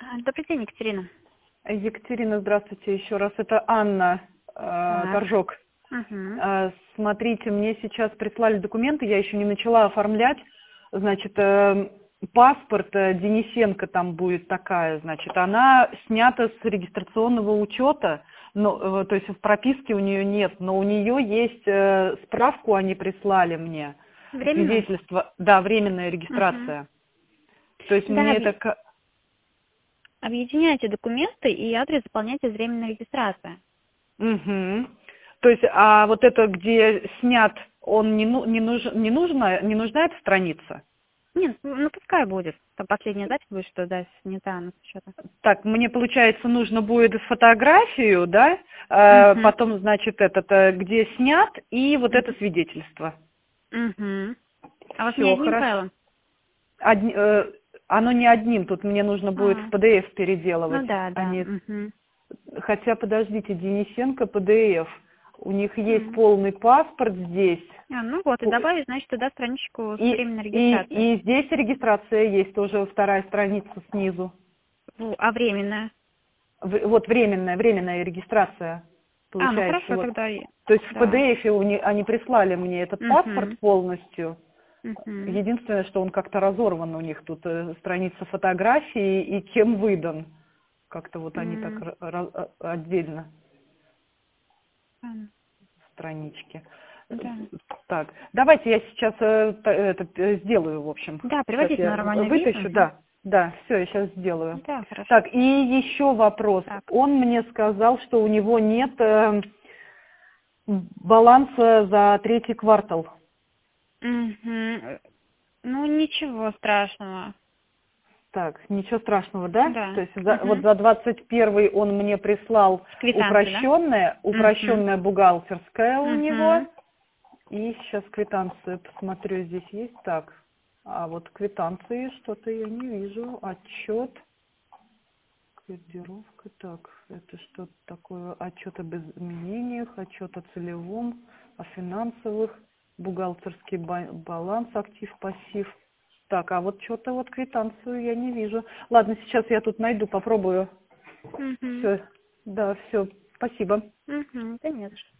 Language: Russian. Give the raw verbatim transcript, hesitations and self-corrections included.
Добрый день, Екатерина. Екатерина, здравствуйте еще раз. Это Анна э, Так. Торжок. Угу. Э, смотрите, мне сейчас прислали документы, я еще не начала оформлять. Значит, э, паспорт э, Денисенко там будет такая, значит, она снята с регистрационного учета, но, э, то есть в прописке у нее нет, но у нее есть э, справку, они прислали мне. Временно? Свидетельство, да, временная Угу. регистрация. То есть Да, мне объ- это... ка- объединяйте документы и адрес заполняйте временной регистрации. Угу. То есть, а вот это, где снят, он не, ну, не, нуж, не, нужна, не нужна эта страница? Нет, ну пускай будет. Там последняя запись будет, что да, снята на счета. Так, мне, получается, нужно будет фотографию, да, э, Угу. потом, значит, этот, э, где снят, и вот это свидетельство. Угу. А у вас не Все, одним хорошо. файлом? Одни- э, оно не одним, тут мне нужно будет в А, пи ди эф ну переделывать. да, да. Они... Угу. Хотя, подождите, Денисенко пи ди эф. У них есть полный паспорт здесь. А, ну вот, и По- добавить, значит, туда страничку с И, временной регистрацией. и, и здесь регистрация есть, тоже вторая страница снизу. Фу, а временная? В- вот временная, временная регистрация А, ну получается. хорошо, Вот. тогда и- То есть в да. пи ди эф у них- они прислали мне этот паспорт Угу. полностью. Угу. Единственное, что он как-то разорван у них тут, э, страница фотографии и кем выдан. Как-то вот они так ра- ра- а- отдельно странички. Да. Так, давайте я сейчас э, т- это, э, сделаю, в общем. Да, Сейчас приводите на я нормальный вид. вытащу, Угу. да. Да, все, я сейчас сделаю. Да, хорошо. Так, и еще вопрос. Так. Он мне сказал, что у него нет э, баланса за третий квартал. Угу. Ну, ничего страшного. Так, ничего страшного, да? Да. То есть за- вот Угу. за двадцать первый он мне прислал Квитанции, да? упрощенная, Угу. упрощенная бухгалтерская у него. Угу. И сейчас квитанцию посмотрю, здесь есть. Так, а вот квитанции что-то я не вижу. Отчет, кодировка, так, это что-то такое, отчет об изменениях, отчет о целевом, о финансовых, бухгалтерский ба- баланс, актив, пассив. Так, а вот что-то вот квитанцию я не вижу. Ладно, сейчас я тут найду, попробую. Угу. Все, да, все, спасибо. Угу. Да нет.